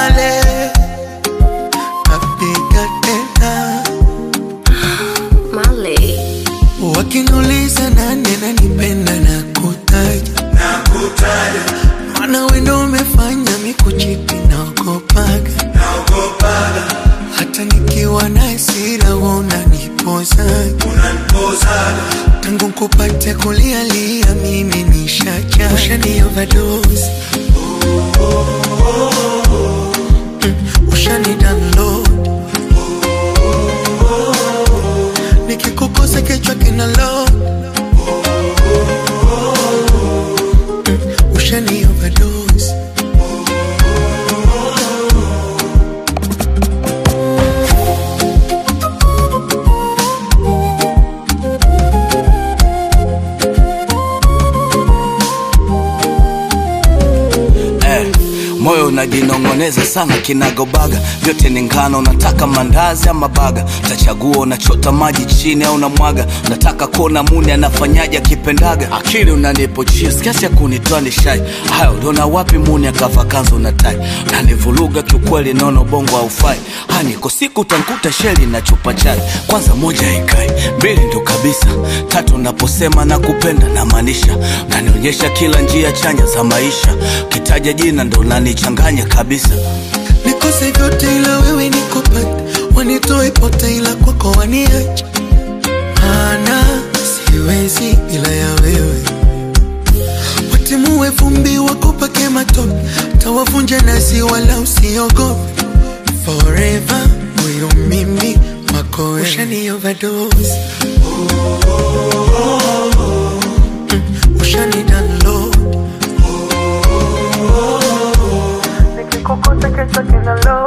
pale napiga tena. Male Wakiniuliza nani ananipenda nakutaja. Maana wewe ndio umefanya mikuchiti naogopaga. Hata nikiwa na hasira unanipozaga. Tangu kupate kulialia mimi nishacha. Ushani overdose, ushani download. Nikikukosa kichwa kinaload. Ushani overdose. Moyo unajinongoneza sana kinagobaga. Vyote ni ngano, nataka mandazi ama baga. Utachagua unachota maji chini au unamwaga. Nataka kuona muni anafanyaje akipendaga. Akili unanipo cheese kiasi ya kunitoa nishai. Hayo uliona wapi muni akava kanzo na tai. Unanivuruga kiukweli naona bongo haufai. Niko siku utanikuta sheli na chupa chai. Kwanza moja haikai, mbili ndo kabisa. Tatu naposema nakupenda na maanisha. Unanionyesha kila njia chanya za maisha. Kitaja jina ndo unanichanganya kabisa. Nikose vyote ila wewe nikupata. Wanitoe pote ila kwako waniacha. Maana siwezi bila ya wewe. Watimue vumbi wakupake matope. Tawafunja nasi wala usiogope. Forever huyo mimi wako wewe. Ushani overdose, ushani download. Nikikukosa kesho kinaload.